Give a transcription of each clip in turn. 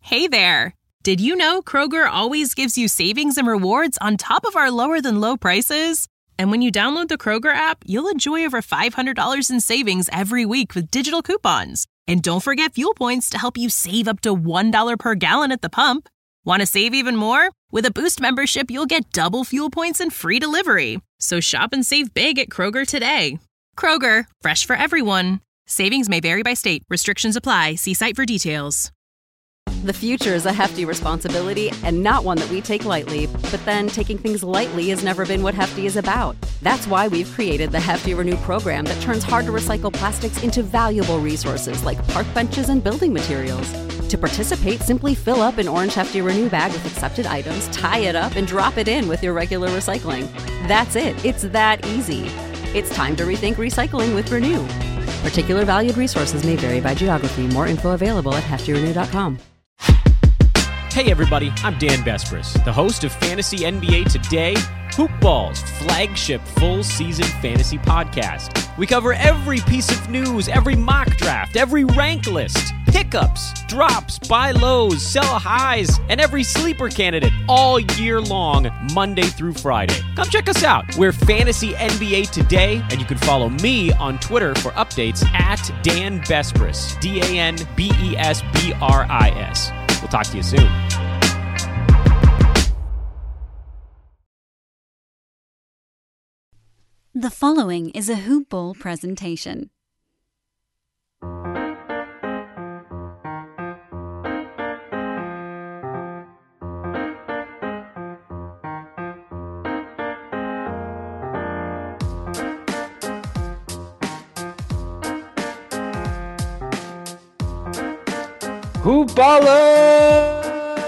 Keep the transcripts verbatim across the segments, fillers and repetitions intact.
Hey there! Did you know Kroger always gives you savings and rewards on top of our lower-than-low prices? And when you download the Kroger app, you'll enjoy over five hundred dollars in savings every week with digital coupons. And don't forget fuel points to help you save up to one dollar per gallon at the pump. Want to save even more? With a Boost membership, you'll get double fuel points and free delivery. So shop and save big at Kroger today. Kroger, fresh for everyone. Savings may vary by state. Restrictions apply. See site for details. The future is a hefty responsibility and not one that we take lightly. But then taking things lightly has never been what Hefty is about. That's why we've created the Hefty Renew program that turns hard-to-recycle plastics into valuable resources like park benches and building materials. To participate, simply fill up an orange Hefty Renew bag with accepted items, tie it up, and drop it in with your regular recycling. That's it. It's that easy. It's time to rethink recycling with Renew. Particular valued resources may vary by geography. More info available at hefty renew dot com. Hey everybody, I'm Dan Bespris, the host of Fantasy N B A Today, Hoopball's flagship full-season fantasy podcast. We cover every piece of news, every mock draft, every rank list, pickups, drops, buy lows, sell highs, and every sleeper candidate all year long, Monday through Friday. Come check us out. We're Fantasy N B A Today, and you can follow me on Twitter for updates at Dan Bespris, D A N B E S B R I S. We'll talk to you soon. The following is a Hoop Ball presentation. Hoop Ballers!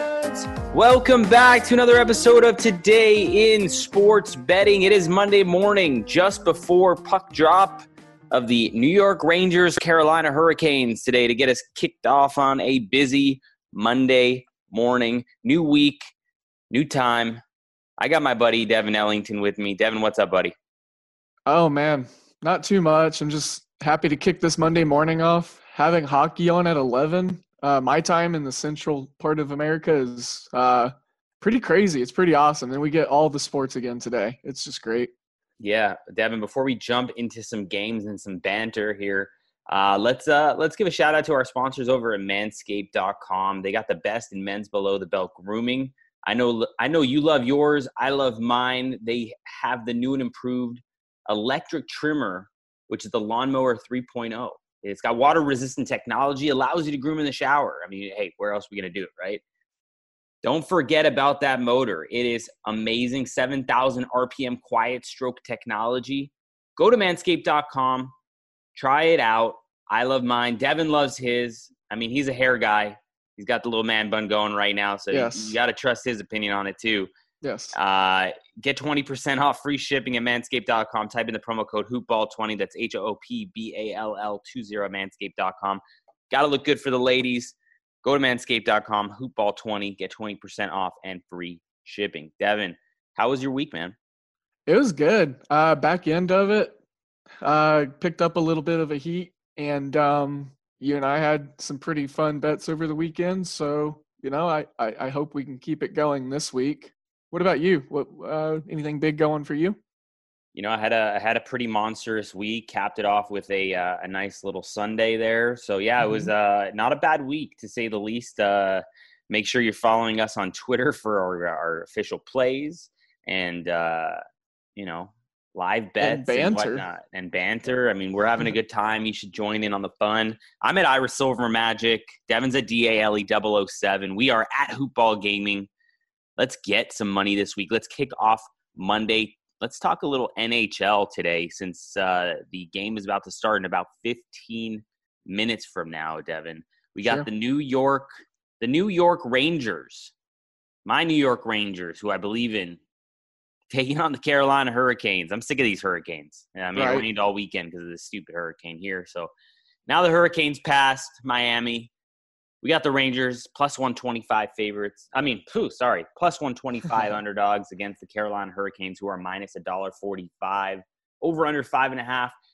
Welcome back to another episode of Today in Sports Betting. It is Monday morning, just before puck drop of the New York Rangers, Carolina Hurricanes today to get us kicked off on a busy Monday morning. New week, new time. I got my buddy Devin Ellington with me. Devin, what's up, buddy? Oh, man, not too much. I'm just happy to kick this Monday morning off. Having hockey on at eleven. Uh, my time in the central part of America is uh, pretty crazy. It's pretty awesome. And we get all the sports again today. It's just great. Yeah, Devin, before we jump into some games and some banter here, uh, let's uh, let's give a shout out to our sponsors over at manscaped dot com. They got the best in men's below the belt grooming. I know I know you love yours. I love mine. They have the new and improved electric trimmer, which is the Lawnmower three point oh. It's got water-resistant technology, allows you to groom in the shower. I mean, hey, where else are we going to do it, right? Don't forget about that motor. It is amazing. seven thousand R P M quiet stroke technology. Go to manscaped dot com. Try it out. I love mine. Devin loves his. I mean, he's a hair guy. He's got the little man bun going right now, so yes. you, you got to trust his opinion on it too. Yes. Uh, get twenty percent off free shipping at manscaped dot com. Type in the promo code hoopball twenty. That's H O O P B A L L twenty, manscaped dot com. Got to look good for the ladies. Go to manscaped dot com, hoopball twenty, get twenty percent off and free shipping. Devin, how was your week, man? It was good. Uh, back end of it, uh, picked up a little bit of a heat, and um, you and I had some pretty fun bets over the weekend. So, you know, I, I, I hope we can keep it going this week. What about you? What uh, anything big going for you? You know, I had a I had a pretty monstrous week. Capped it off with a uh, a nice little Sunday there. So yeah, mm-hmm. it was uh, not a bad week to say the least. Uh, make sure you're following us on Twitter for our, our official plays and uh, you know live bets and banter. and whatnot and banter. I mean, we're having a good time. You should join in on the fun. I'm at Ira Silver Magic. Devin's at D A L E double oh seven. We are at Hoopball Gaming. Let's get some money this week. Let's kick off Monday. Let's talk a little N H L today since uh, the game is about to start in about fifteen minutes from now, Devin. We got sure. the New York, the New York Rangers, my New York Rangers, who I believe in, taking on the Carolina Hurricanes. I'm sick of these Hurricanes. I mean, right. it rained all weekend because of this stupid hurricane here. So now the Hurricanes passed Miami. We got the Rangers plus one twenty-five favorites. I mean, phew, sorry, plus one twenty-five underdogs against the Carolina Hurricanes, who are minus one forty-five. Over under five and a half.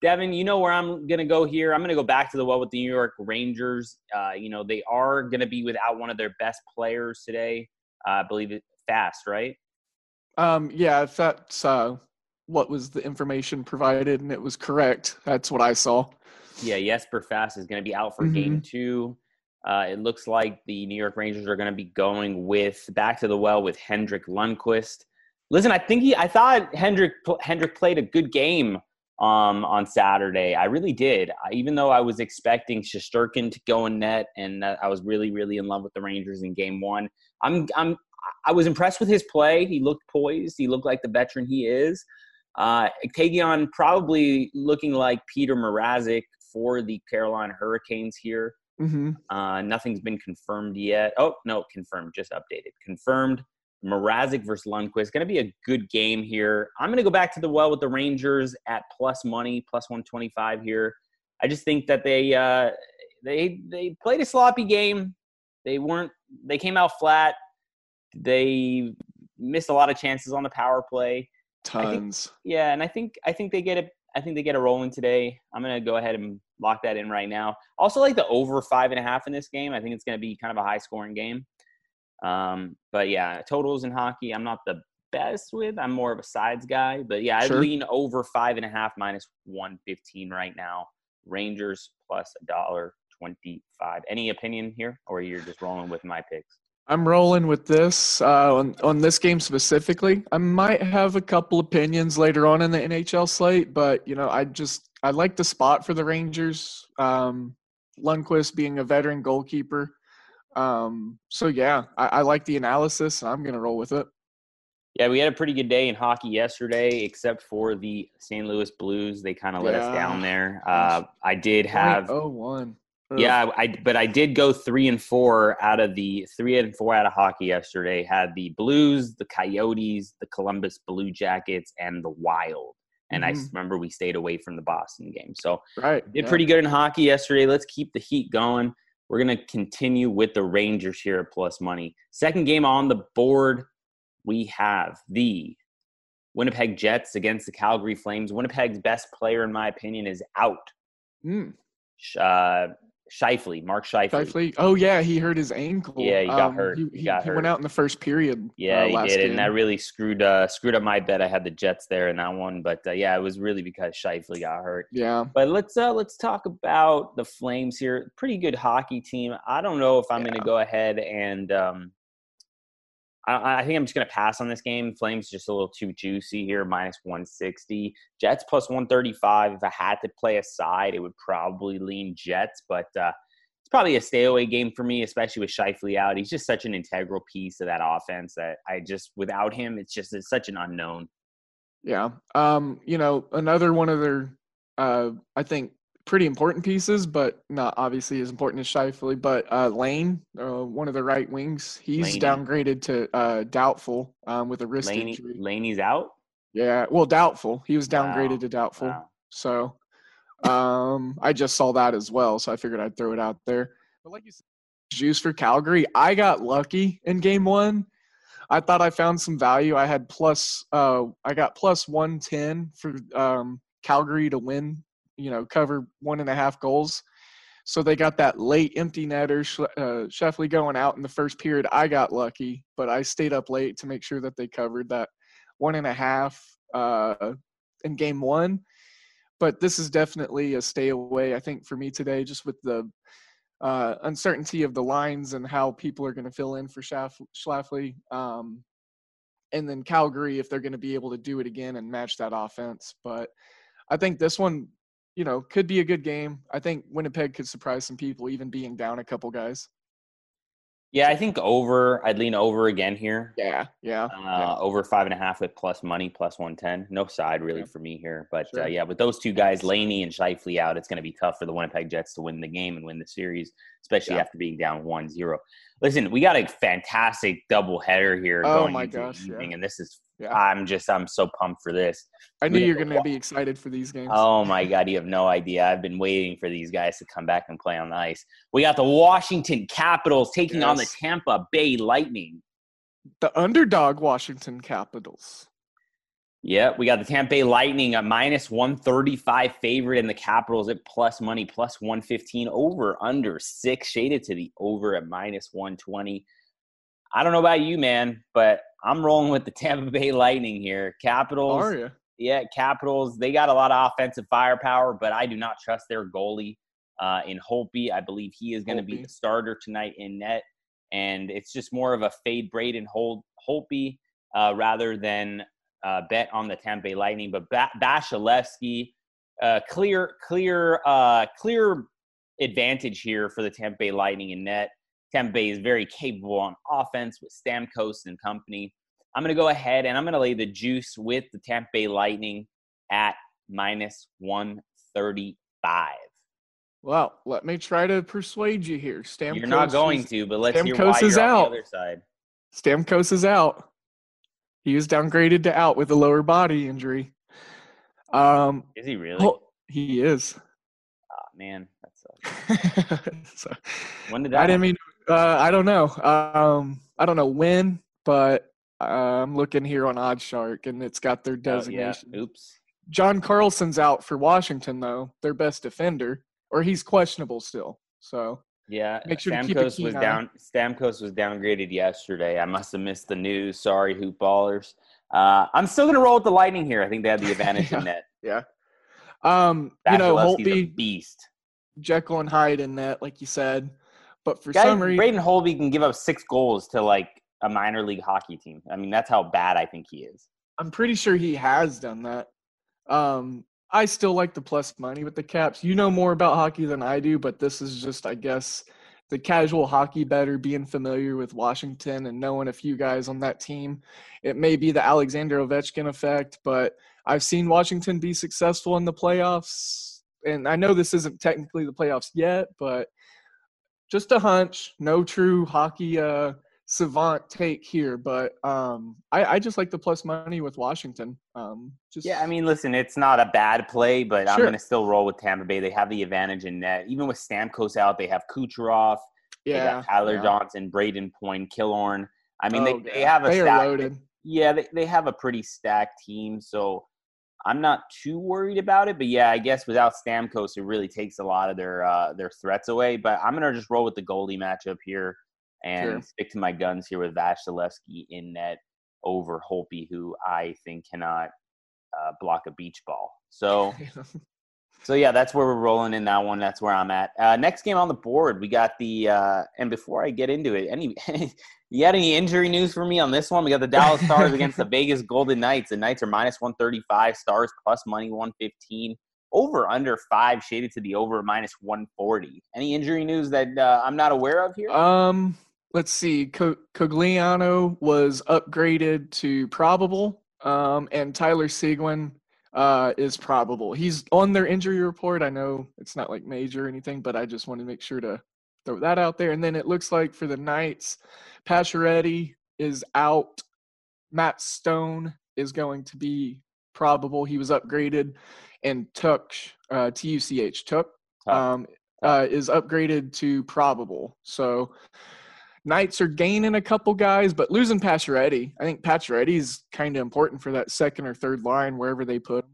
Devin, you know where I'm going to go here. I'm going to go back to the well with the New York Rangers. Uh, you know, they are going to be without one of their best players today. Uh, I believe it fast, right? Um, yeah, if that's uh, what was the information provided and it was correct, that's what I saw. Yeah, Jesper Fast is going to be out for Mhm. game two. Uh, it looks like the New York Rangers are going to be going with back to the well with Henrik Lundqvist. Listen, I think he, I thought Hendrick Hendrick played a good game um, on Saturday. I really did. I, even though I was expecting Shesterkin to go in net, and uh, I was really, really in love with the Rangers in Game One. I'm, I'm, I was impressed with his play. He looked poised. He looked like the veteran he is. Uh, Kagian probably looking like Peter Mrazek for the Carolina Hurricanes here. Mm-hmm. Uh, nothing's been confirmed yet. Oh, no, confirmed, just updated. Confirmed. Mrazek versus Lundqvist. Going to be a good game here. I'm going to go back to the well with the Rangers at plus money, plus one twenty-five here. I just think that they uh, they they played a sloppy game. They weren't. They came out flat. They missed a lot of chances on the power play. Tons. Think, yeah, and I think I think they get it. I think they get a rolling today. I'm going to go ahead and lock that in right now. Also, like the over five and a half in this game. I think it's going to be kind of a high scoring game. Um, but yeah, totals in hockey, I'm not the best with. I'm more of a sides guy. But yeah, I Sure. lean over five and a half minus one fifteen right now. Rangers plus a dollar twenty-five. Any opinion here, or you're just rolling with my picks? I'm rolling with this uh, on on this game specifically. I might have a couple opinions later on in the N H L slate, but you know, I just I like the spot for the Rangers. Um, Lundqvist being a veteran goalkeeper. Um, so yeah, I, I like the analysis. I'm gonna roll with it. Yeah, we had a pretty good day in hockey yesterday, except for the Saint Louis Blues. They kind of let Yeah. us down there. Uh, I did have. oh one. Yeah, I but I did go three and four out of the three and four out of hockey yesterday. Had the Blues, the Coyotes, the Columbus Blue Jackets, and the Wild. And Mhm. I remember we stayed away from the Boston game. So Right. did yeah. pretty good in hockey yesterday. Let's keep the heat going. We're going to continue with the Rangers here at plus money. Second game on the board, we have the Winnipeg Jets against the Calgary Flames. Winnipeg's best player, in my opinion, is out. Mm. Uh, Scheifele, Mark Scheifele. Scheifele. Oh yeah, he hurt his ankle. Yeah, he got Um, hurt. He, He he, got he hurt. went out in the first period. Yeah, uh, he last did, game. and that really screwed uh, screwed up my bet. I had the Jets there in that one, but uh, yeah, it was really because Scheifele got hurt. Yeah. But let's uh, let's talk about the Flames here. Pretty good hockey team. I don't know if I'm Yeah. going to go ahead and um, I, I think I'm just going to pass on this game. Flames just a little too juicy here, minus one sixty. Jets plus one thirty-five. If I had to play a side, it would probably lean Jets, but uh, it's probably a stay away game for me, especially with Scheifele out. He's just such an integral piece of that offense that I just without him, it's just it's such an unknown. Yeah. Um, you know, another one of their, uh, I think, pretty important pieces, but not obviously as important as Scheifele, but uh, Lane, uh, one of the right wings, he's Laney. downgraded to uh, doubtful um, with a wrist Laney, injury. Laney's out. Yeah. Well, doubtful. He was downgraded Wow. to doubtful. Wow. So um, I just saw that as well, so I figured I'd throw it out there. But like you said, juice for Calgary. I got lucky in game one. I thought I found some value. I had plus, uh, I got plus one ten for um, Calgary to win, you know, cover one and a half goals. So they got that late empty netter, uh, Scheifele going out in the first period. I got lucky, but I stayed up late to make sure that they covered that one and a half uh, in game one. But this is definitely a stay away, I think, for me today, just with the uh, uncertainty of the lines and how people are going to fill in for Scheifele. Um, and then Calgary, if they're going to be able to do it again and match that offense. But I think this one, you know, could be a good game. I think Winnipeg could surprise some people, even being down a couple guys. Yeah, I think over. I'd lean over again here. Yeah, yeah. Uh, yeah. Over five and a half with plus money, plus one ten. No side really Yeah. for me here. But Sure. uh, yeah, with those two guys, Laney and Scheifele out, it's going to be tough for the Winnipeg Jets to win the game and win the series, especially Yeah. after being down one zero. Listen, we got a fantastic doubleheader here Oh going my into gosh, the evening, yeah. and this is Yeah. I'm just I'm so pumped for this. I knew we- you were going to be excited for these games. Oh my God, you have no idea. I've been waiting for these guys to come back and play on the ice. We got the Washington Capitals taking on the Yes. Tampa Bay Lightning. The underdog Washington Capitals. Yeah, we got the Tampa Bay Lightning at minus one thirty-five favorite, and the Capitals at plus money, plus one fifteen, over under six, shaded to the over at minus one twenty. I don't know about you, man, but I'm rolling with the Tampa Bay Lightning here. Capitals, Are you? yeah, Capitals, they got a lot of offensive firepower, but I do not trust their goalie uh, in Holtby. I believe he is going to be the starter tonight in net, and it's just more of a fade Braden Hol- Holtby uh, rather than uh, bet on the Tampa Bay Lightning. But ba- Vasilevsky, uh, clear, clear, uh, clear advantage here for the Tampa Bay Lightning in net. Tampa Bay is very capable on offense with Stamkos and company. I'm going to go ahead and I'm going to lay the juice with the Tampa Bay Lightning at minus one thirty-five. Well, let me try to persuade you here. Stamkos You're not going is, to, but let's Stamkos hear why is you're on out. the other side. Stamkos is out. He was downgraded to out with a lower body injury. Um, Is he really? oh, he is. Oh, man, that sucks. so, When did that I didn't happen? mean. Uh, I don't know. Um, I don't know when, but uh, I'm looking here on OddsShark, and it's got their designation. Oh, yeah. Oops. John Carlson's out for Washington, though, their best defender, or he's questionable still. So Yeah, make sure to keep a Stamkos keen was eye. down. Stamkos was downgraded yesterday. I must have missed the news. Sorry, hoop ballers. Uh, I'm still going to roll with the Lightning here. I think they have the advantage yeah. in net. Yeah. Um, you know, Vasilevsky's a Holtby, beast. Jekyll and Hyde in net, like you said. But for Guy, some reason, Braden Holtby can give up six goals to like a minor league hockey team. I mean, that's how bad I think he is. I'm pretty sure he has done that. Um, I still like the plus money with the Caps. You know more about hockey than I do, but this is just, I guess, the casual hockey bettor being familiar with Washington and knowing a few guys on that team. It may be the Alexander Ovechkin effect, but I've seen Washington be successful in the playoffs. And I know this isn't technically the playoffs yet, but just a hunch, no true hockey uh, savant take here. But um, I, I just like the plus money with Washington. Um, just Yeah, I mean, listen, it's not a bad play, but I'm Sure. going to still roll with Tampa Bay. They have the advantage in net. Even with Stamkos out, they have Kucherov. They yeah, got Tyler yeah. Johnson, Braden Point, Killorn. I mean, Oh, they, they yeah. have a They are stack. loaded. Yeah, they, they have a pretty stacked team, so I'm not too worried about it. But yeah, I guess without Stamkos, it really takes a lot of their uh, their threats away. But I'm gonna just roll with the goalie matchup here and Sure. stick to my guns here with Vasilevsky in net over Holtby, who I think cannot uh, block a beach ball. So. So, yeah, that's where we're rolling in that one. That's where I'm at. Uh, next game on the board, we got the uh, – and before I get into it, any you had any injury news for me on this one? We got the Dallas Stars against the Vegas Golden Knights. The Knights are minus one thirty-five, Stars plus money one fifteen. Over under five, shaded to the over minus one forty. Any injury news that uh, I'm not aware of here? Um, let's see. Co- Cogliano was upgraded to probable, um, and Tyler Seguin – Uh, is probable. He's on their injury report. I know it's not like major or anything, but I just want to make sure to throw that out there. And then it looks like for the Knights, Pacioretty is out. Matt Stone is going to be probable. He was upgraded. And Tuck, uh, T U C H, Tuck, um, uh, is upgraded to probable. So Knights are gaining a couple guys, but losing Pacioretty. I think Pacioretty is kind of important for that second or third line, wherever they put him.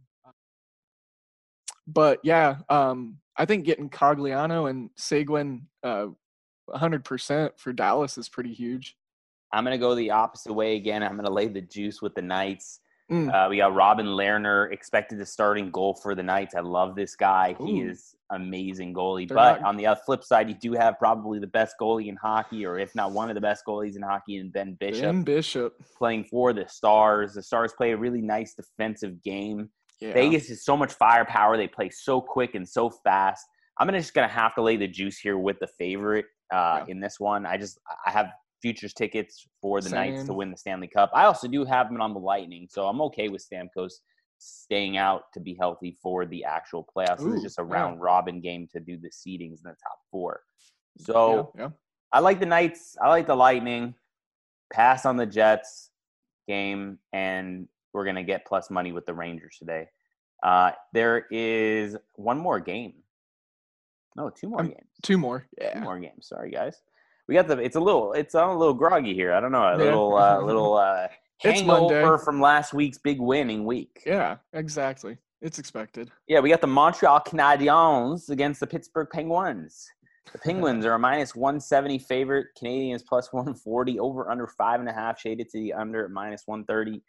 But, yeah, um, I think getting Cogliano and Seguin uh, one hundred percent for Dallas is pretty huge. I'm going to go the opposite way again. I'm going to lay the juice with the Knights. Mm. Uh, we got Robin Lerner expected to starting goal for the Knights. I love this guy. He Ooh. is amazing goalie. They're But not- on the flip side, you do have probably the best goalie in hockey, or if not one of the best goalies in hockey, in Ben Bishop, Ben Bishop. playing for the Stars. The Stars play a really nice defensive game. Yeah. Vegas has so much firepower. They play so quick and so fast. I'm gonna just going to have to lay the juice here with the favorite uh, Yeah. in this one. I just I have futures tickets for the Knights Same. to win the Stanley Cup. I also do have them on the Lightning, so I'm okay with Stamkos staying out to be healthy for the actual playoffs. This Ooh, is just a yeah. round robin game to do the seedings in the top four. So yeah, yeah. I like the Knights. I like the Lightning. Pass on the Jets game, and we're going to get plus money with the Rangers today. Uh, there is one more game. No, two more Um, games. Two more. Two Yeah. more games. Sorry, guys. We got the. It's a little. It's a little groggy here. I don't know. A Yeah. little. Uh, little uh, It's Monday. hangover from last week's big winning week. Yeah, exactly. It's expected. Yeah, we got the Montreal Canadiens against the Pittsburgh Penguins. The Penguins are a minus one seventy favorite. Canadians plus one forty. Over under five and a half. Shaded to the under at minus one thirty.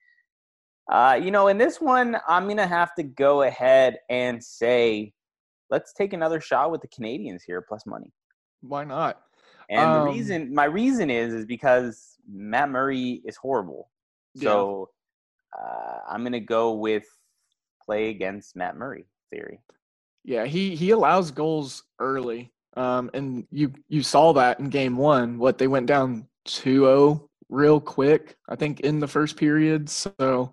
Uh, you know, in this one, I'm going to have to go ahead and say, let's take another shot with the Canadians here, plus money. Why not? And um, the reason, my reason is, is because Matt Murray is horrible. So yeah. uh, I'm going to go with play against Matt Murray theory. Yeah, he, he allows goals early. Um, and you, you saw that in game one, what they went down two oh real quick, I think in the first period. So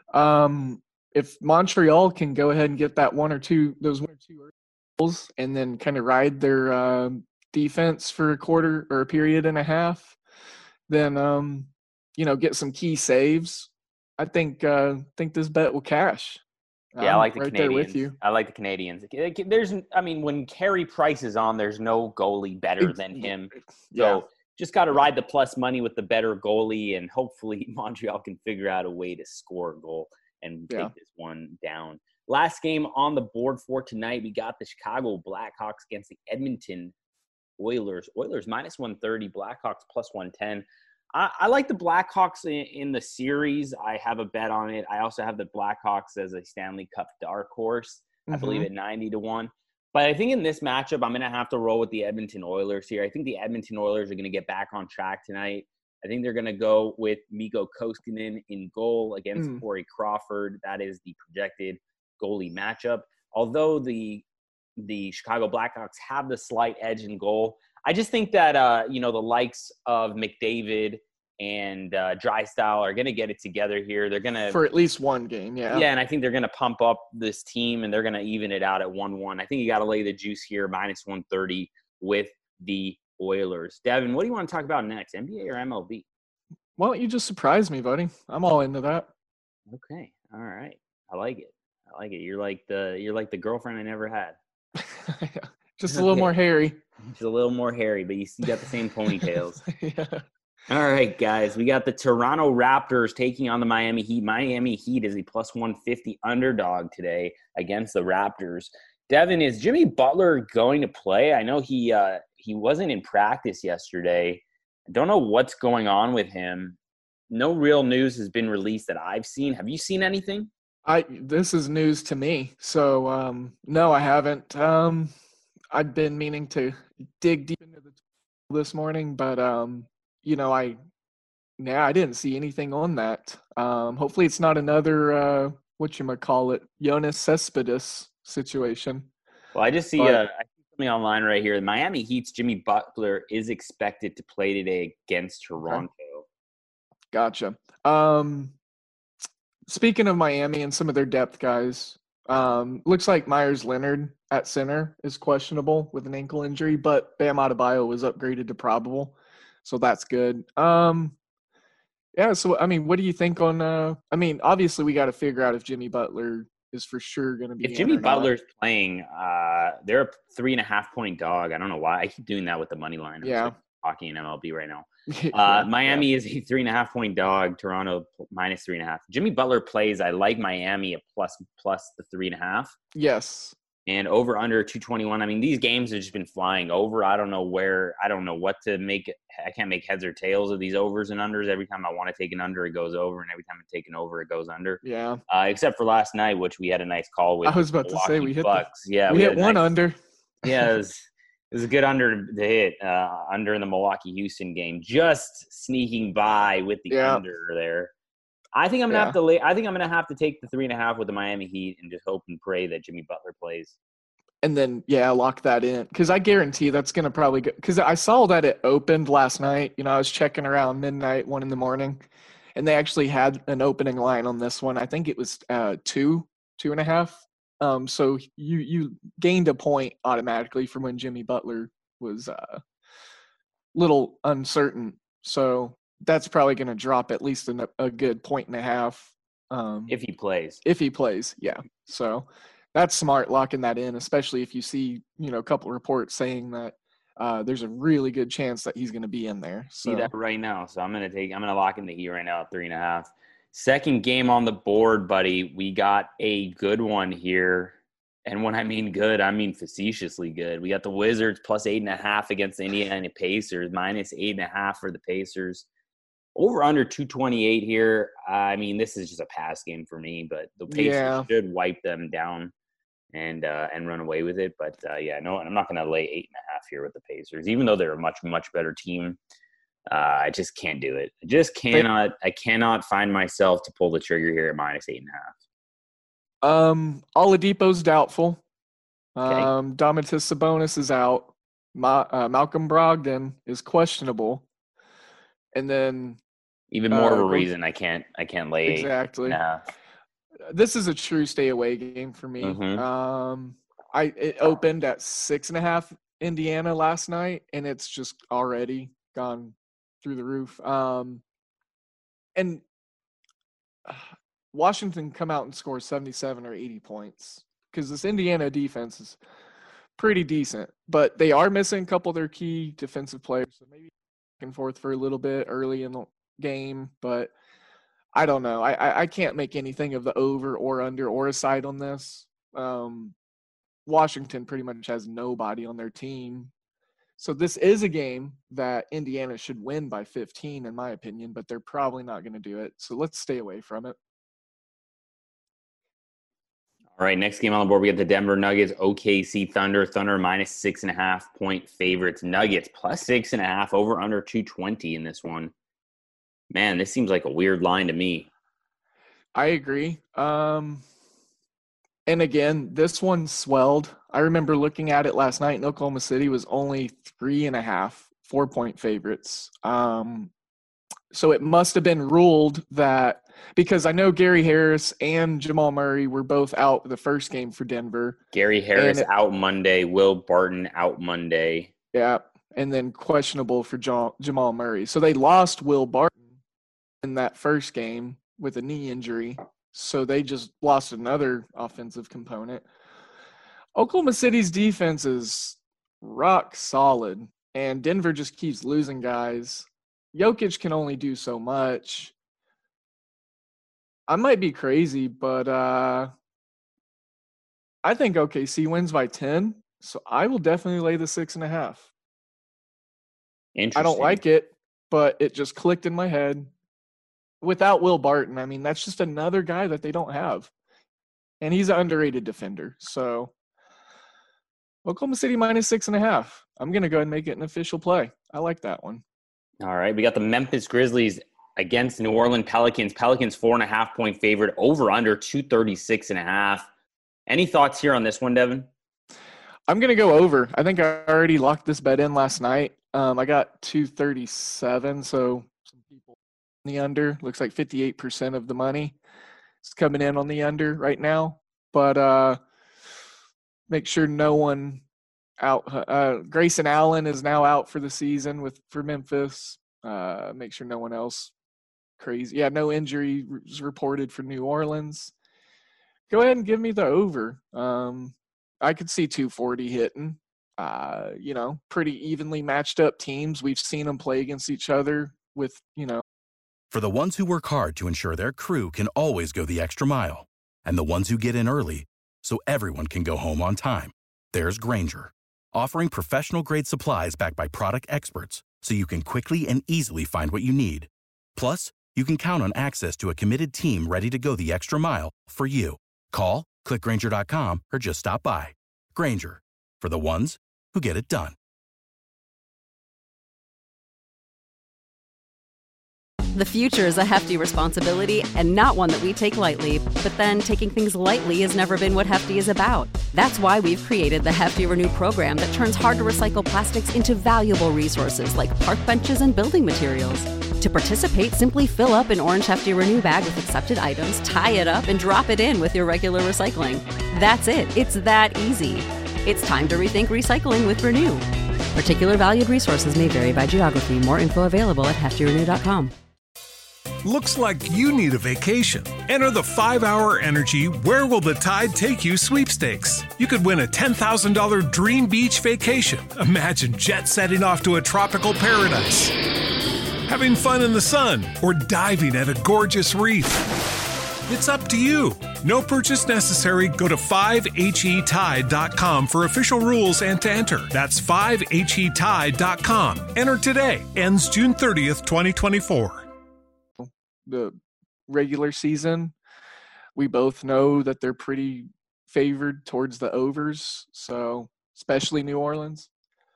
um, if Montreal can go ahead and get that one or two, those one or two early goals and then kind of ride their uh, defense for a quarter or a period and a half, then, um, you know, get some key saves, I think, uh, think this bet will cash. Yeah, I like the right Canadians. There with you. I like the Canadians. There's, I mean, when Carey Price is on, there's no goalie better than him. Yeah. So just got to ride the plus money with the better goalie, and hopefully Montreal can figure out a way to score a goal and yeah. take this one down. Last game on the board for tonight, we got the Chicago Blackhawks against the Edmonton Oilers. Oilers minus one thirty, Blackhawks plus one ten. I, I like the Blackhawks in, in the series. I have a bet on it. I also have the Blackhawks as a Stanley Cup dark horse. I mm-hmm. believe at ninety to one. But I think in this matchup, I'm going to have to roll with the Edmonton Oilers here. I think the Edmonton Oilers are going to get back on track tonight. I think they're going to go with Mikko Koskinen in goal against mm. Corey Crawford. That is the projected goalie matchup. Although the the Chicago Blackhawks have the slight edge in goal, I just think that, uh, you know, the likes of McDavid and uh, Drysdale are going to get it together here. They're going to – for at least one game, yeah. Yeah, and I think they're going to pump up this team, and they're going to even it out at one one. I think you got to lay the juice here, minus one thirty with the Oilers. Devin, what do you want to talk about next, N B A or M L B? Why don't you just surprise me, buddy? I'm all into that. Okay, all right. I like it. I like it. You're like the you're like the girlfriend I never had. Just a little okay. more hairy. Just a little more hairy, but you still got the same ponytails. Yeah. All right, guys. We got the Toronto Raptors taking on the Miami Heat. Miami Heat is a plus one fifty underdog today against the Raptors. Devin, is Jimmy Butler going to play? I know he uh, he wasn't in practice yesterday. I don't know what's going on with him. No real news has been released that I've seen. Have you seen anything? I this is news to me. So um, no, I haven't. Um, I've been meaning to dig deep into the this morning, but um, you know, I yeah, I didn't see anything on that. Um, hopefully, it's not another uh, what you might call it, Jonas Cespedes situation. Well, I just see but, uh, I see something online right here. The Miami Heat's Jimmy Butler is expected to play today against Toronto. Okay. Gotcha. Um, speaking of Miami and some of their depth guys, um, looks like Myers Leonard at center is questionable with an ankle injury, but Bam Adebayo was upgraded to probable, so that's good. Um, yeah, so I mean, what do you think on? Uh, I mean, obviously we got to figure out if Jimmy Butler is for sure going to be. If Jimmy Butler's playing, uh, they're a three and a half point dog. I don't know why I keep doing that with the money line. I'm yeah, like hockey and M L B right now. yeah, Uh, Miami yeah. is a three and a half point dog. Toronto minus three and a half. Jimmy Butler plays. I like Miami at plus plus the three and a half. Yes. And over under two twenty-one. I mean, these games have just been flying over. I don't know where. I don't know what to make. I can't make heads or tails of these overs and unders. Every time I want to take an under, it goes over, and every time I take an over, it goes under. Yeah. Uh, except for last night, which we had a nice call with. I was about Milwaukee to say we hit Bucks. the, yeah, we, we hit one nice, under. Yeah, it was, it was a good under to hit uh, under in the Milwaukee Houston game. Just sneaking by with the yeah. under there. I think I'm gonna yeah. have to. Lay, I think I'm gonna have to take the three and a half with the Miami Heat and just hope and pray that Jimmy Butler plays. And then, yeah, lock that in. Because I guarantee that's going to probably go – because I saw that it opened last night. You know, I was checking around midnight, one in the morning, and they actually had an opening line on this one. I think it was uh, two, two and a half. Um, so you you gained a point automatically from when Jimmy Butler was a uh, little uncertain. So that's probably going to drop at least a, a good point and a half. Um, if he plays. If he plays, yeah. So – that's smart, locking that in, especially if you see, you know, a couple reports saying that uh, there's a really good chance that he's going to be in there. So. See that right now. So I'm going to take, I'm going to lock in the Heat right now at three and a half. Second game on the board, buddy. We got a good one here. And when I mean good, I mean facetiously good. We got the Wizards plus eight and a half against the Indiana Pacers, minus eight and a half for the Pacers. Over under two twenty-eight here. I mean, this is just a pass game for me, but the Pacers yeah. should wipe them down and uh, and run away with it. But uh, yeah, no, I'm not going to lay eight and a half here with the Pacers, even though they're a much, much better team. Uh, I just can't do it. I just cannot. I cannot find myself to pull the trigger here at minus eight and a half. Um, Oladipo's doubtful. Okay. Um, Domantas Sabonis is out. Ma- uh, Malcolm Brogdon is questionable. And then even more uh, of a reason I can't. I can't lay exactly. eight and a half. This is a true stay away game for me. Mm-hmm. Um, I it opened at six and a half Indiana last night, and it's just already gone through the roof. Um, and uh, Washington come out and score seventy-seven or eighty points because this Indiana defense is pretty decent, but they are missing a couple of their key defensive players. So maybe back and forth for a little bit early in the game, but I don't know. I, I, I can't make anything of the over or under or a side on this. Um, Washington pretty much has nobody on their team. So this is a game that Indiana should win by fifteen, in my opinion, but they're probably not going to do it. So let's stay away from it. All right, next game on the board, we got the Denver Nuggets, O K C Thunder. Thunder minus six and a half point favorites. Nuggets plus six and a half, over under two twenty in this one. Man, this seems like a weird line to me. I agree. Um, and again, this one swelled. I remember looking at it last night, and Oklahoma City was only three and a half, four-point favorites. Um, so it must have been ruled that – because I know Gary Harris and Jamal Murray were both out the first game for Denver. Gary Harris it, out Monday. Will Barton out Monday. Yeah, and then questionable for Jamal, Jamal Murray. So they lost Will Barton in that first game with a knee injury. So they just lost another offensive component. Oklahoma City's defense is rock solid, and Denver just keeps losing guys. Jokic can only do so much. I might be crazy, but uh, I think O K C wins by ten, so I will definitely lay the six and a half. Interesting. I don't like it, but it just clicked in my head. Without Will Barton, I mean, that's just another guy that they don't have. And he's an underrated defender. So Oklahoma City minus six and a half. I'm going to go ahead and make it an official play. I like that one. All right. We got the Memphis Grizzlies against New Orleans Pelicans. Pelicans four and a half point favorite, over under two thirty-six and a half. Any thoughts here on this one, Devin? I'm going to go over. I think I already locked this bet in last night. Um, I got two thirty-seven, so some people on the under. Looks like fifty-eight percent of the money is coming in on the under right now. But uh, make sure no one out. Uh, Grayson Allen is now out for the season with for Memphis. Uh, make sure no one else crazy. Yeah, no injury was reported for New Orleans. Go ahead and give me the over. Um, I could see two forty hitting. Uh, you know, pretty evenly matched up teams. We've seen them play against each other with, you know. For the ones who work hard to ensure their crew can always go the extra mile, and the ones who get in early so everyone can go home on time, there's Grainger, offering professional-grade supplies backed by product experts so you can quickly and easily find what you need. Plus, you can count on access to a committed team ready to go the extra mile for you. Call, click Grainger dot com, or just stop by. Grainger, for the ones who get it done. The future is a hefty responsibility and not one that we take lightly. But then taking things lightly has never been what Hefty is about. That's why we've created the Hefty Renew program that turns hard-to-recycle plastics into valuable resources like park benches and building materials. To participate, simply fill up an orange Hefty Renew bag with accepted items, tie it up, and drop it in with your regular recycling. That's it. It's that easy. It's time to rethink recycling with Renew. Particular valued resources may vary by geography. More info available at hefty renew dot com. Looks like you need a vacation. Enter the five hour Energy Where Will the Tide Take You sweepstakes. You could win a ten thousand dollars dream beach vacation. Imagine jet setting off to a tropical paradise, having fun in the sun, or diving at a gorgeous reef. It's up to you. No purchase necessary. Go to five H E tide dot com for official rules and to enter. That's five H E tide dot com. Enter today. Ends June thirtieth, twenty twenty-four. The regular season, we both know that they're pretty favored towards the overs, so especially New Orleans.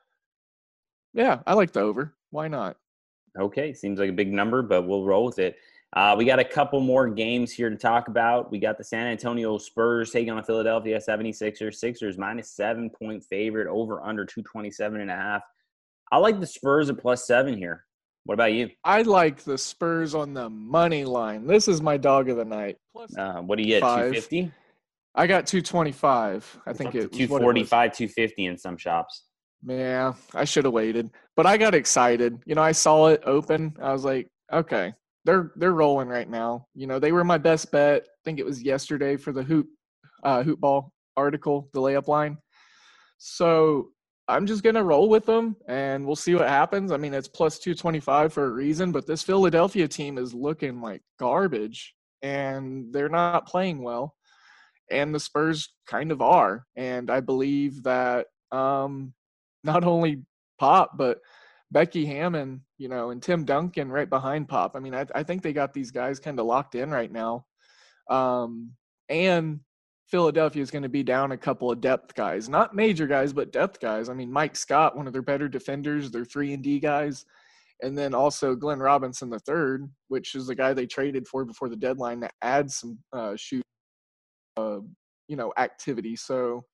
Yeah, I like the over. Why not? Okay, seems like a big number, but we'll roll with it. Uh, we got a couple more games here to talk about. We got the San Antonio Spurs taking on the Philadelphia seventy-sixers. Sixers minus seven-point favorite, over under two twenty-seven and a half. I like the Spurs at plus seven here. What about you? I like the Spurs on the money line. This is my dog of the night. Plus Uh, what do you get, two fifty? I got two twenty-five. I think it was two forty-five, two fifty in some shops. Yeah, I should have waited. But I got excited. You know, I saw it open. I was like, okay, they're they're rolling right now. You know, they were my best bet. I think it was yesterday for the hoop uh, hoop ball article, the layup line. So I'm just going to roll with them, and we'll see what happens. I mean, it's plus two twenty-five for a reason, but this Philadelphia team is looking like garbage, and they're not playing well, and the Spurs kind of are. And I believe that um, not only Pop, but Becky Hammond, you know, and Tim Duncan right behind Pop. I mean, I, I think they got these guys kind of locked in right now. Um, and Philadelphia is going to be down a couple of depth guys, not major guys, but depth guys. I mean, Mike Scott, one of their better defenders, their three and D guys, and then also Glenn Robinson the third, which is the guy they traded for before the deadline to add some uh, shoot, uh, you know, activity. So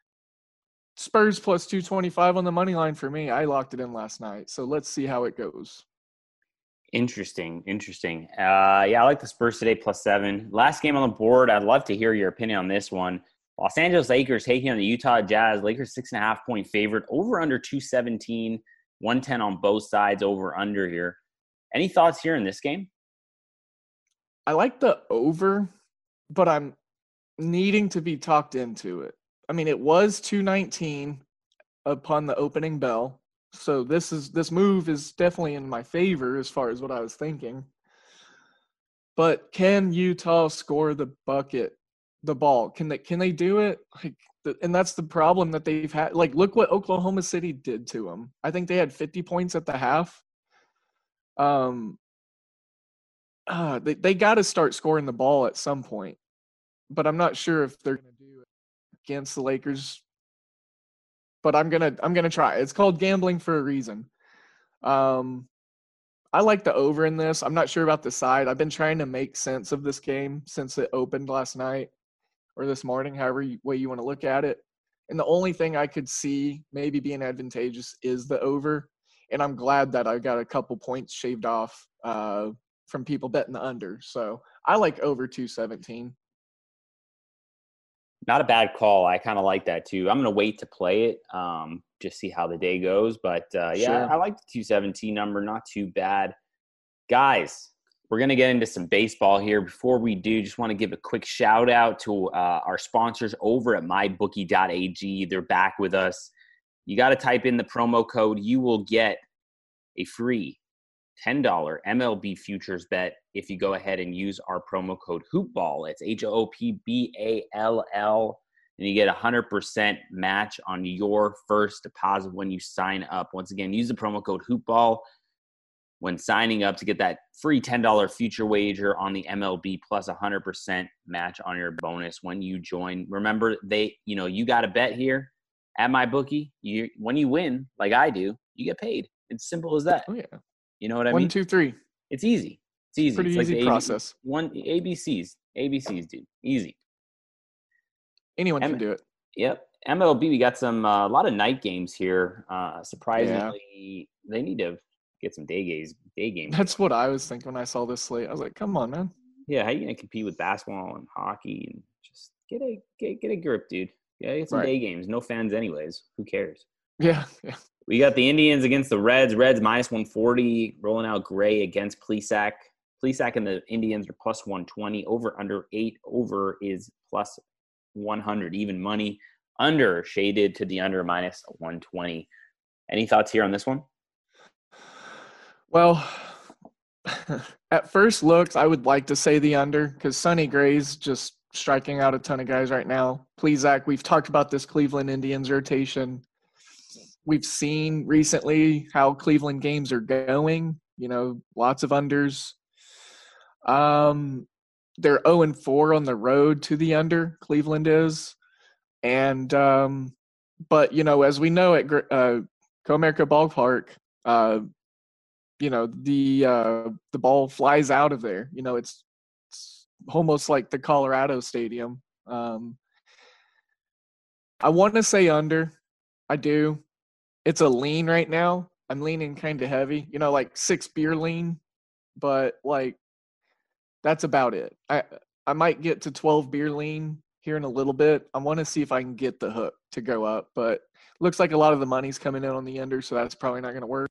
Spurs plus two twenty-five on the money line for me. I locked it in last night, so let's see how it goes. Interesting, interesting. Uh, yeah, I like the Spurs today, plus seven. Last game on the board, I'd love to hear your opinion on this one. Los Angeles Lakers taking on the Utah Jazz. Lakers six and a half point favorite, over under two seventeen, one ten on both sides, over under here. Any thoughts here in this game? I like the over, but I'm needing to be talked into it. I mean, it was two nineteen upon the opening bell. So this is this move is definitely in my favor as far as what I was thinking. But can Utah score the bucket, the ball? Can they can they do it? Like, the, and that's the problem that they've had. Like, look what Oklahoma City did to them. I think they had fifty points at the half. Um, uh, they they got to start scoring the ball at some point. But I'm not sure if they're going to do it against the Lakers. But I'm gonna I'm gonna try. It's called gambling for a reason. Um, I like the over in this. I'm not sure about the side. I've been trying to make sense of this game since it opened last night or this morning, however you, way you want to look at it. And the only thing I could see maybe being advantageous is the over. And I'm glad that I got a couple points shaved off uh, from people betting the under. So I like over two seventeen. Not a bad call. I kind of like that too. I'm going to wait to play it, um, just see how the day goes. But uh, yeah, Sure. I like the two seventeen number. Not too bad. Guys, we're going to get into some baseball here. Before we do, just want to give a quick shout out to uh, our sponsors over at my bookie dot a g. They're back with us. You got to type in the promo code. You will get a free ten dollars M L B futures bet if you go ahead and use our promo code HoopBall. It's H O O P B A L L, and you get a one hundred percent match on your first deposit when you sign up. Once again, use the promo code HoopBall when signing up to get that free ten dollars future wager on the M L B plus a one hundred percent match on your bonus when you join. Remember, they, you know, you got a bet here at MyBookie. You, when you win, like I do, you get paid. It's simple as that. Oh yeah. You know what I One, mean? two, three. It's easy. It's easy. Pretty it's like easy the process. A B, one A B Cs. A B Cs, dude. Easy. Anyone M- can do it. Yep. M L B, we got some uh, a lot of night games here. Uh, surprisingly, they need to get some day games. Day games. That's what I was thinking when I saw this slate. I was like, come on, man. Yeah, how you gonna compete with basketball and hockey and just get a get get a grip, dude? Yeah, get some Right. day games. No fans, anyways. Who cares? Yeah, yeah. We got the Indians against the Reds. Reds minus one forty, rolling out Gray against Plesac. Plesac and the Indians are plus one twenty. Over under eight. Over is plus one hundred. Even money. Under shaded to the under minus one twenty. Any thoughts here on this one? Well, at first looks, I would like to say the under because Sonny Gray's just striking out a ton of guys right now. Plesac, we've talked about this Cleveland Indians rotation. We've seen recently how Cleveland games are going, you know, lots of unders. Um, they're oh and four on the road to the under, Cleveland is. And, um, but, you know, as we know at uh, Comerica Ballpark, uh, you know, the uh, the ball flies out of there. You know, it's, it's almost like the Colorado Stadium. Um, I want to say under. I do. It's a lean right now. I'm leaning kind of heavy, you know, like six beer lean, but like that's about it. I I might get to twelve beer lean here in a little bit. I want to see if I can get the hook to go up, but looks like a lot of the money's coming in on the under, so that's probably not going to work.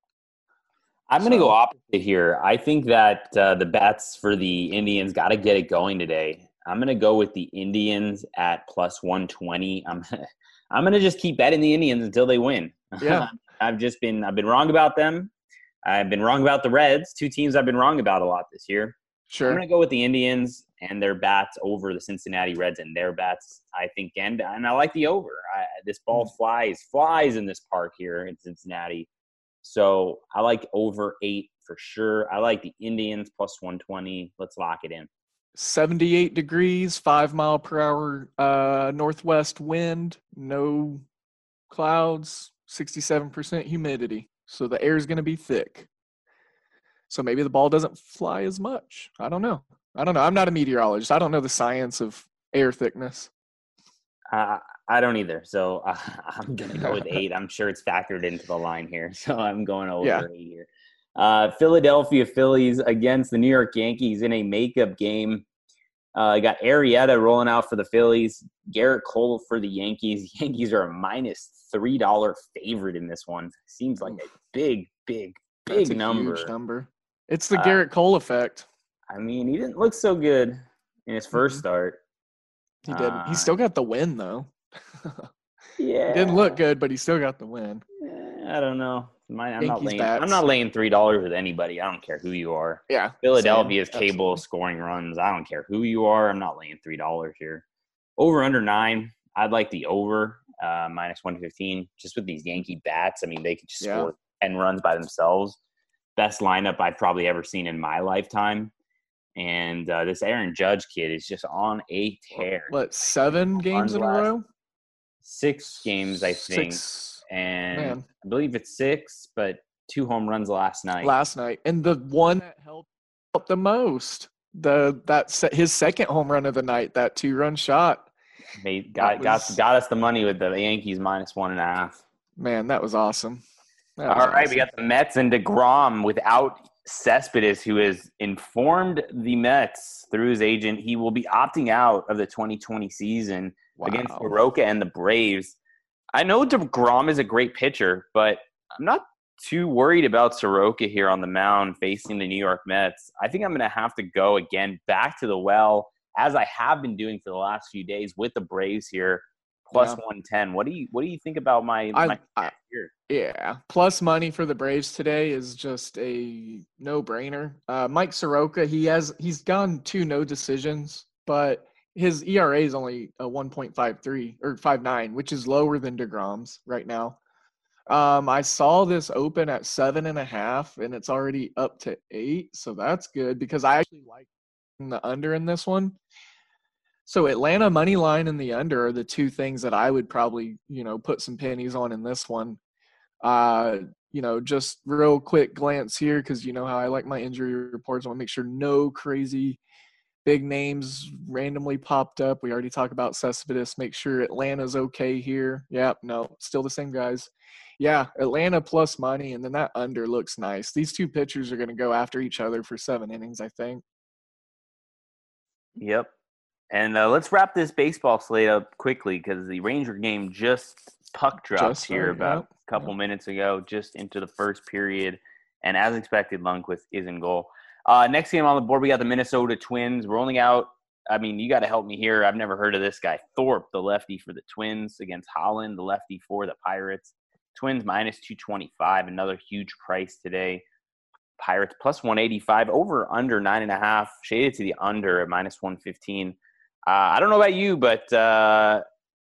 I'm going to So- go opposite here. I think that uh, the bets for the Indians got to get it going today. I'm going to go with the Indians at plus one twenty. I'm I'm going to just keep betting the Indians until they win. Yeah. I've just been I've been wrong about them. I've been wrong about the Reds, two teams I've been wrong about a lot this year. Sure. I'm going to go with the Indians and their bats over the Cincinnati Reds and their bats, I think, and, and I like the over. I, this ball flies, flies in this park here in Cincinnati. So I like over eight for sure. I like the Indians plus one twenty. Let's lock it in. seventy-eight degrees, five mile per hour uh, northwest wind, no clouds, sixty-seven percent humidity. So the air is going to be thick. So maybe the ball doesn't fly as much. I don't know. I don't know. I'm not a meteorologist. I don't know the science of air thickness. Uh, I don't either. So uh, I'm going to go with eight. I'm sure it's factored into the line here. So I'm going over Yeah. eight here. Uh, Philadelphia Phillies against the New York Yankees in a makeup game. Uh, you got Arrieta rolling out for the Phillies. Garrett Cole for the Yankees. Yankees are a minus three dollar favorite in this one. Seems like a big, big, big That's a number. huge number. It's the Uh, Garrett Cole effect. I mean, he didn't look so good in his first Mhm. start. He did. uh, He still got the win, though. Yeah, He didn't look good, but he still got the win. Eh, I don't know. My, I'm not Yankees laying. bats. I'm not laying three dollars with anybody. I don't care who you are. Yeah. Philadelphia is same. capable of Absolutely. scoring runs. I don't care who you are. I'm not laying three dollars here. Over under nine. I'd like the over uh, minus one fifteen. Just with these Yankee bats, I mean, they could just Yeah. score ten runs by themselves. Best lineup I've probably ever seen in my lifetime. And uh, this Aaron Judge kid is just on a tear. What, seven games in a last- row? Six games, I think. Six And Man. I believe it's six, but two home runs last night. last night. And the one that helped out the most, the that se- his second home run of the night, that two-run shot. They got, That was- got got us the money with the Yankees minus one and a half. Man, that was awesome. That All was right, we awesome. got the Mets and DeGrom without Cespedes, who has informed the Mets through his agent he will be opting out of the twenty twenty season against Wow. Soroka and the Braves. I know DeGrom is a great pitcher, but I'm not too worried about Soroka here on the mound facing the New York Mets. I think I'm going to have to go again back to the well, as I have been doing for the last few days with the Braves here, plus Yeah. one ten. What do you What do you think about my, I- my I- here? Yeah, plus money for the Braves today is just a no-brainer. Uh, Mike Soroka, he has he's gone two no decisions, but his E R A is only a one point five three or five nine, which is lower than DeGrom's right now. Um, I saw this open at seven and a half, and it's already up to eight, so that's good because I actually like the under in this one. So Atlanta money line and the under are the two things that I would probably, you know, put some pennies on in this one. Uh, you know, just real quick glance here because you know how I like my injury reports. I want to make sure no crazy big names randomly popped up. We already talked about Cespedes. Make sure Atlanta's okay here. Yep, no, still the same guys. Yeah, Atlanta plus money, and then that under looks nice. These two pitchers are going to go after each other for seven innings, I think. Yep. And uh, let's wrap this baseball slate up quickly because the Ranger game just puck dropped Just here started, about yep, a couple yep. minutes ago, just into the first period. And as expected, Lundqvist is in goal. Uh, next game on the board, we got the Minnesota Twins rolling out. I mean, you got to help me here. I've never heard of this guy. Thorpe, the lefty for the Twins against Holland, the lefty for the Pirates. Twins minus two twenty-five, another huge price today. Pirates plus one eighty-five, over under nine and a half, shaded to the under at minus one fifteen. Uh, I don't know about you, but uh,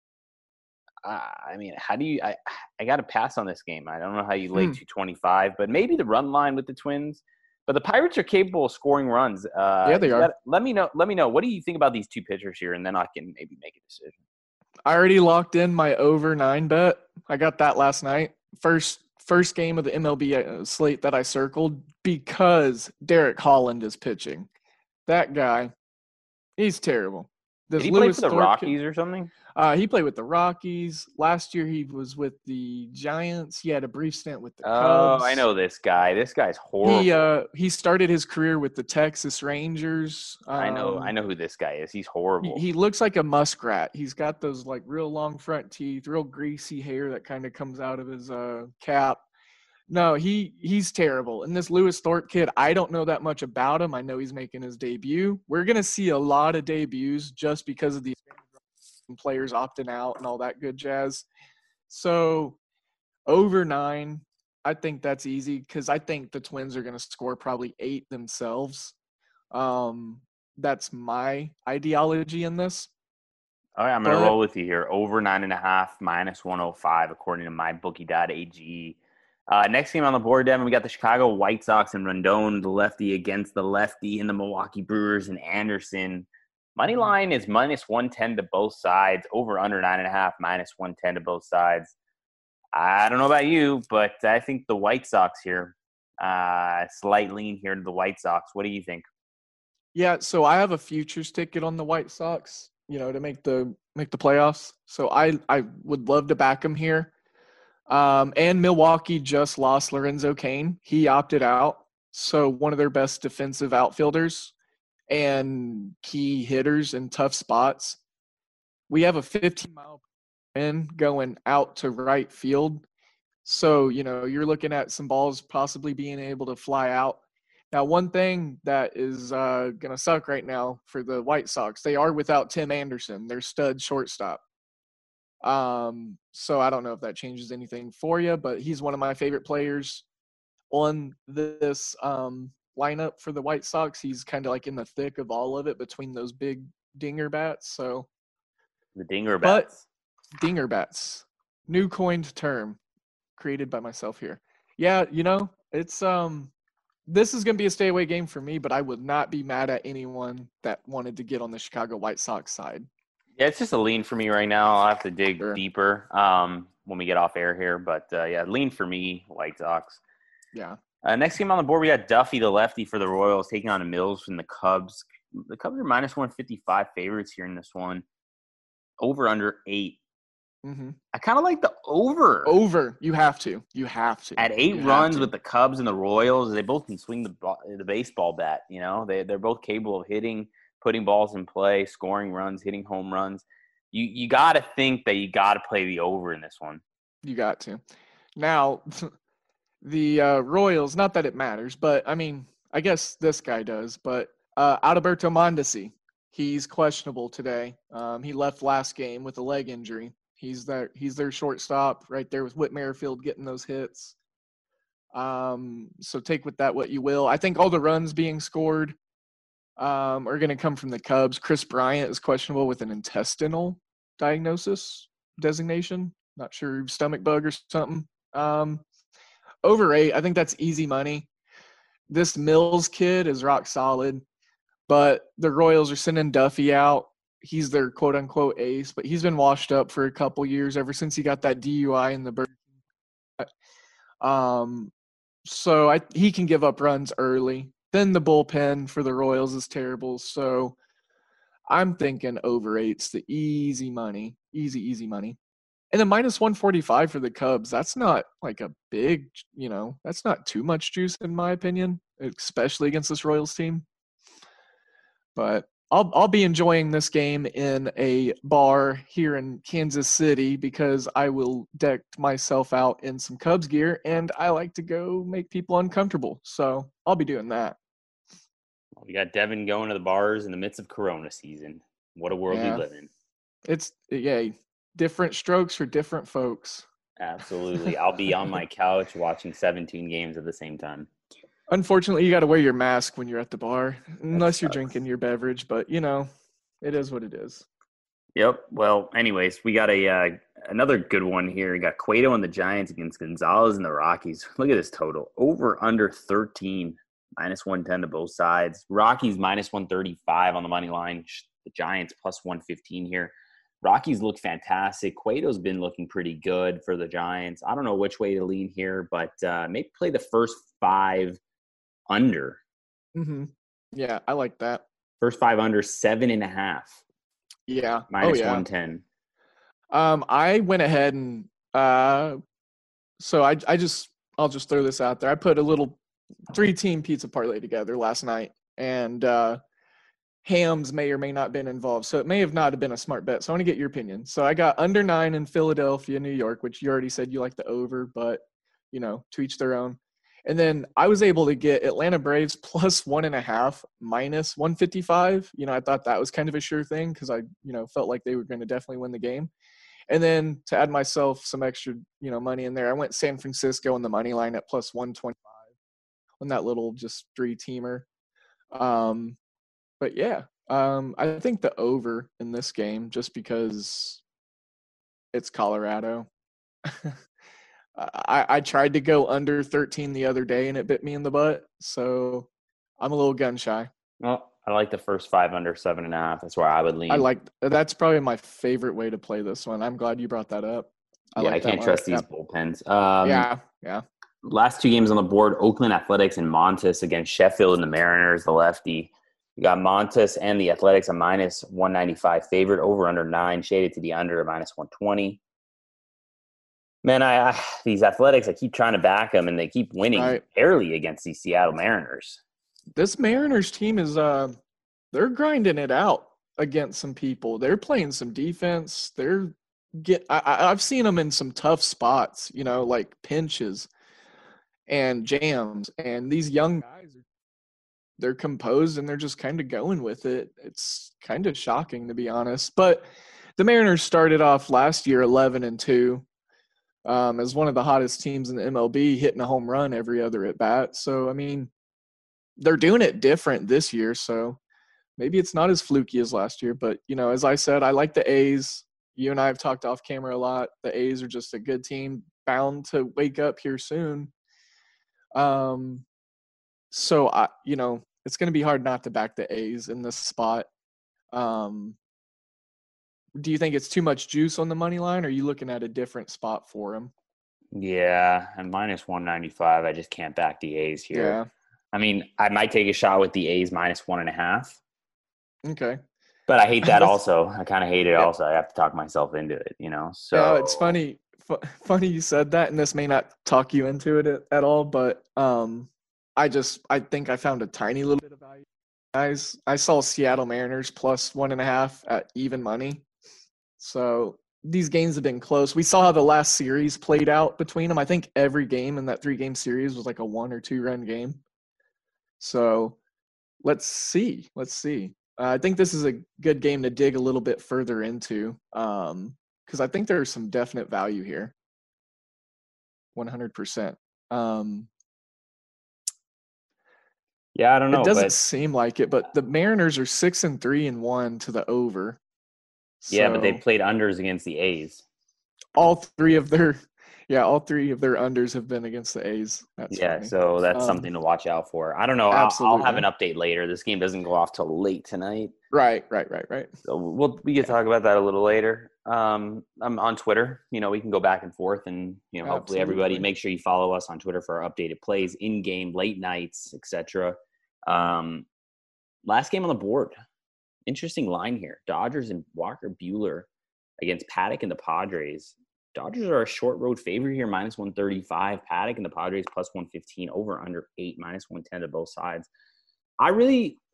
I mean, how do you? I I got to pass on this game. I don't know how you lay Hmm. two twenty-five, but maybe the run line with the Twins. But the Pirates are capable of scoring runs. Uh, Yeah, they you are. gotta- let me know. Let me know. What do you think about these two pitchers here, and then I can maybe make a decision. I already locked in my over nine bet. I got that last night. First first game of the M L B uh, slate that I circled because Derek Holland is pitching. That guy, he's terrible. This Did he play Lewis for the Thorpe kid- Rockies or something? Uh, he played with the Rockies. Last year he was with the Giants. He had a brief stint with the Cubs. Oh, I know this guy. This guy's horrible. He uh he started his career with the Texas Rangers. I know. Um, I know who this guy is. He's horrible. He, he looks like a muskrat. He's got those like real long front teeth, real greasy hair that kind of comes out of his uh cap. No, he he's terrible. And this Lewis Thorpe kid, I don't know that much about him. I know he's making his debut. We're gonna see a lot of debuts just because of these players opting out and all that good jazz. So over nine, I think that's easy because I think the Twins are going to score probably eight themselves. Um, that's my ideology in this. All right, I'm going to but- roll with you here. Over nine and a half, minus one oh five, according to my bookie dot a g. Uh, next game on the board, Devin, we got the Chicago White Sox and Rendon, the lefty against the lefty, and the Milwaukee Brewers and Anderson. Money line is minus one ten to both sides. Over under nine and a half, minus one ten to both sides. I don't know about you, but I think the White Sox here, uh, slight lean here to the White Sox. What do you think? Yeah, so I have a futures ticket on the White Sox, you know, to make the make the playoffs. So I I would love to back them here. Um, and Milwaukee just lost Lorenzo Cain. He opted out. So one of their best defensive outfielders and key hitters in tough spots. We have a fifteen mile wind going out to right field. So, you know, you're looking at some balls possibly being able to fly out. Now, one thing that is uh, going to suck right now for the White Sox, they are without Tim Anderson, their stud shortstop. Um, so I don't know if that changes anything for you, but he's one of my favorite players on this um, lineup for the White Sox. He's kind of like in the thick of all of it between those big dinger bats. So The Dinger But- Bats. dinger bats, new coined term created by myself here. Yeah, you know, it's um this is going to be a stay away game for me, but I would not be mad at anyone that wanted to get on the Chicago White Sox side. Yeah, it's just a lean for me right now. I'll have to dig Sure. deeper um, when we get off air here. But, uh, yeah, lean for me, White Sox. Yeah. Uh, next game on the board, we got Duffy, the lefty for the Royals, taking on Mills from the Cubs. The Cubs are minus one fifty-five favorites here in this one. Over under eight. Mm-hmm. I kind of like the over. Over. You have to. You have to. At eight You have runs to. with the Cubs and the Royals, they both can swing the ball, the baseball bat. You know, they they're both capable of hitting, putting balls in play, scoring runs, hitting home runs. You you got to think that you got to play the over in this one. You got to. Now, the uh, Royals, not that it matters, but I mean, I guess this guy does, but uh, Adalberto Mondesi, he's questionable today. Um, he left last game with a leg injury. He's their, he's their shortstop right there with Whit Merrifield getting those hits. Um, so take with that what you will. I think all the runs being scored um, are going to come from the Cubs. Chris Bryant is questionable with an intestinal diagnosis designation. Not sure, stomach bug or something. Um, over eight, I think that's easy money. This Mills kid is rock solid, but the Royals are sending Duffy out. He's their quote-unquote ace, but he's been washed up for a couple years ever since he got that D U I in the Burger King. Um, so I, he can give up runs early. Then the bullpen for the Royals is terrible. So I'm thinking over eight's the easy money, easy, easy money. And then minus one forty-five for the Cubs. That's not like a big, you know, that's not too much juice in my opinion, especially against this Royals team. But I'll I'll be enjoying this game in a bar here in Kansas City because I will deck myself out in some Cubs gear, and I like to go make people uncomfortable. So I'll be doing that. We got Devin going to the bars in the midst of Corona season. What a world Yeah. we live in. It's yeah, different strokes for different folks. Absolutely. I'll be on my couch watching seventeen games at the same time. Unfortunately, you got to wear your mask when you're at the bar, unless you're sucks. drinking your beverage. But you know, it is what it is. Yep. Well, anyways, we got a uh, another good one here. We got Cueto and the Giants against Gonzalez and the Rockies. Look at this total. Over under thirteen, minus one ten to both sides. Rockies minus one thirty-five on the money line. The Giants plus one fifteen here. Rockies look fantastic. Cueto's been looking pretty good for the Giants. I don't know which way to lean here, but uh, maybe play the first five under. Mm-hmm. Yeah, I like that. First five under, seven and a half. Yeah. Minus oh, yeah. one ten. Um, I went ahead and uh, so I I just I'll just throw this out there. I put a little three-team pizza parlay together last night, and uh, Hams may or may not have been involved, so it may have not have been a smart bet. So I want to get your opinion. So I got under nine in Philadelphia, New York, which you already said you like the over, but you know, to each their own. And then I was able to get Atlanta Braves plus one and a half minus one fifty-five. You know, I thought that was kind of a sure thing because I, you know, felt like they were going to definitely win the game. And then to add myself some extra, you know, money in there, I went San Francisco on the money line at plus one twenty-five on that little just three-teamer. Um, but yeah, um, I think the over in this game just because it's Colorado. I, I tried to go under thirteen the other day and it bit me in the butt. So I'm a little gun shy. Well, I like the first five under seven and a half. That's where I would lean. I like that's probably my favorite way to play this one. I'm glad you brought that up. I yeah, like I can't that trust one. these bullpens. Um, yeah, yeah. Last two games on the board, Oakland Athletics and Montes against Sheffield and the Mariners, the lefty. You got Montes and the Athletics a minus one ninety-five favorite, over under nine, shaded to the under, minus one twenty. Man, I, I these Athletics, I keep trying to back them, and they keep winning Right. barely against these Seattle Mariners. This Mariners team is uh they're grinding it out against some people. They're playing some defense. They're get I, I- I've seen them in some tough spots, you know, like pinches and jams. And these young guys, they're composed and they're just kind of going with it. It's kind of shocking, to be honest. But the Mariners started off last year eleven and two. Um, as one of the hottest teams in the M L B, hitting a home run every other at bat. So, I mean, they're doing it different this year. So maybe it's not as fluky as last year. But, you know, as I said, I like the A's. You and I have talked off camera a lot. The A's are just a good team, bound to wake up here soon. Um, so, I, you know, it's going to be hard not to back the A's in this spot. Um, do you think it's too much juice on the money line, or are you looking at a different spot for them? Yeah, and minus one ninety-five, I just can't back the A's here. Yeah. I mean, I might take a shot with the A's minus one and a half, Okay. but I hate that also. I kind of hate it Yeah. also. I have to talk myself into it, you know? So Yeah, it's funny. F- funny you said that, and this may not talk you into it at, at all, but um, I just I think I found a tiny little bit of value. Guys, I saw Seattle Mariners plus one and a half at even money. So these games have been close. We saw how the last series played out between them. I think every game in that three-game series was like a one or two-run game. So let's see. Let's see. Uh, I think this is a good game to dig a little bit further into um, because I think there's some definite value here. one hundred percent. Um, yeah, I don't know. it doesn't but seem like it, but the Mariners are six and three and one to the over. yeah, but they So played unders against the A's. all three of their, yeah, all three of their unders have been against the A's. That's Yeah, funny. so that's Um, something to watch out for. I don't know. I'll, I'll have absolutely. an update later. This game doesn't go off till late tonight. Right, right, right, right. So we'll, we can talk about that a little later. Um, I'm on Twitter. You know, we can go back and forth, and you know, hopefully everybody Absolutely. make sure you follow us on Twitter for our updated plays, in game, late nights, et cetera. Um, last game on the board. Interesting line here: Dodgers and Walker Buehler against Paddock and the Padres. Dodgers are a short road favorite here, minus one thirty-five. Paddock and the Padres plus one fifteen, over under eight, minus one ten to both sides. I really,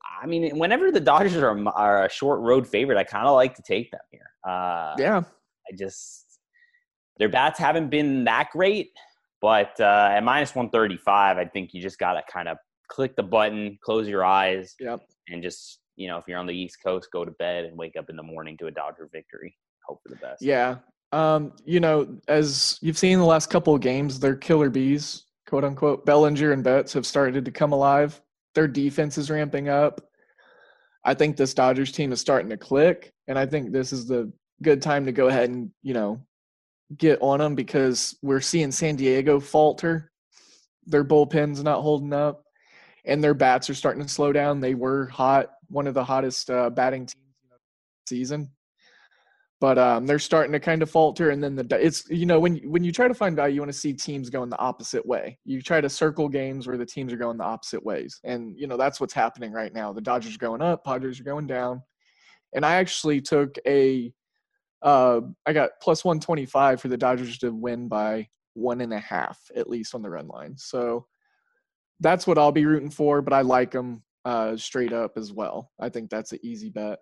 I mean, whenever the Dodgers are, are a short road favorite, I kind of like to take them here. Uh, yeah. I just – their bats haven't been that great, but uh, at minus one thirty-five, I think you just got to kind of click the button, close your eyes, yep. and just, you know, if you're on the East Coast, go to bed and wake up in the morning to a Dodger victory. Hope for the best. Yeah. Um, you know, as you've seen the last couple of games, they're killer bees, quote unquote. Bellinger and Betts have started to come alive. Their defense is ramping up. I think this Dodgers team is starting to click, and I think this is the good time to go ahead and, you know, get on them because we're seeing San Diego falter. Their bullpen's not holding up, and their bats are starting to slow down. They were hot, one of the hottest uh, batting teams in the season. But um, they're starting to kind of falter, and then the it's you know when when you try to find value, you want to see teams going the opposite way. You try to circle games where the teams are going the opposite ways, and you know that's what's happening right now. The Dodgers are going up, Padres are going down, and I actually took a uh, I got plus one twenty-five for the Dodgers to win by one and a half at least on the run line. So that's what I'll be rooting for. But I like them uh, straight up as well. I think that's an easy bet.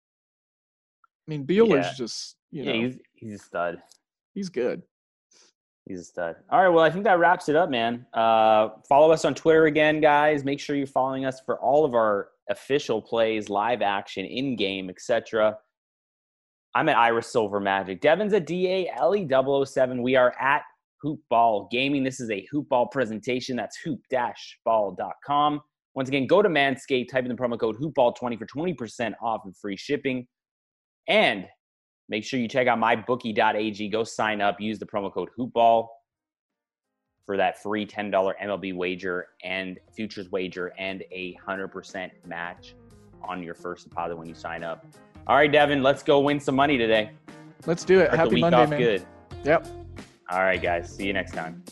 I mean, Bueller's yeah. just, you know. Yeah, he's, he's a stud. He's good. He's a stud. All right, well, I think that wraps it up, man. Uh, follow us on Twitter again, guys. Make sure you're following us for all of our official plays, live action, in-game, et cetera. I'm at Ira Silver Magic. Devin's at D A L E double oh seven. We are at Hoopball Gaming. This is a Hoopball presentation. That's hoop dash ball dot com. Once again, go to Manscaped, type in the promo code hoopball twenty for twenty percent off and free shipping. And make sure you check out my bookie dot a g. Go sign up. Use the promo code HoopBall for that free ten dollars M L B wager and futures wager and a one hundred percent match on your first deposit when you sign up. All right, Devin, let's go win some money today. Let's do it. Start Happy the week Monday, off man. Good. Yep. All right, guys. See you next time.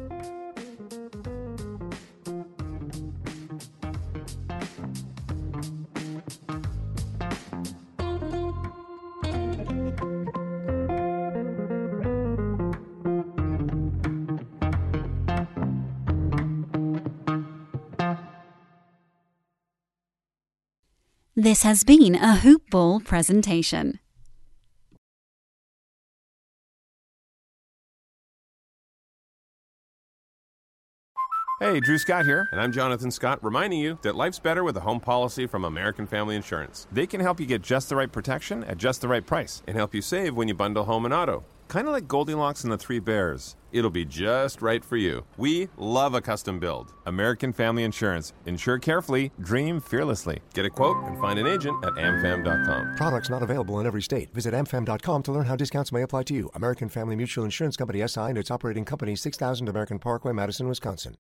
This has been a Hoop Ball presentation. Hey, Drew Scott here, and I'm Jonathan Scott, reminding you that life's better with a home policy from American Family Insurance. They can help you get just the right protection at just the right price and help you save when you bundle home and auto. Kind of like Goldilocks and the Three Bears. It'll be just right for you. We love a custom build. American Family Insurance. Insure carefully, dream fearlessly. Get a quote and find an agent at a m fam dot com. Products not available in every state. Visit a m fam dot com to learn how discounts may apply to you. American Family Mutual Insurance Company S I and its operating company, six thousand American Parkway, Madison, Wisconsin.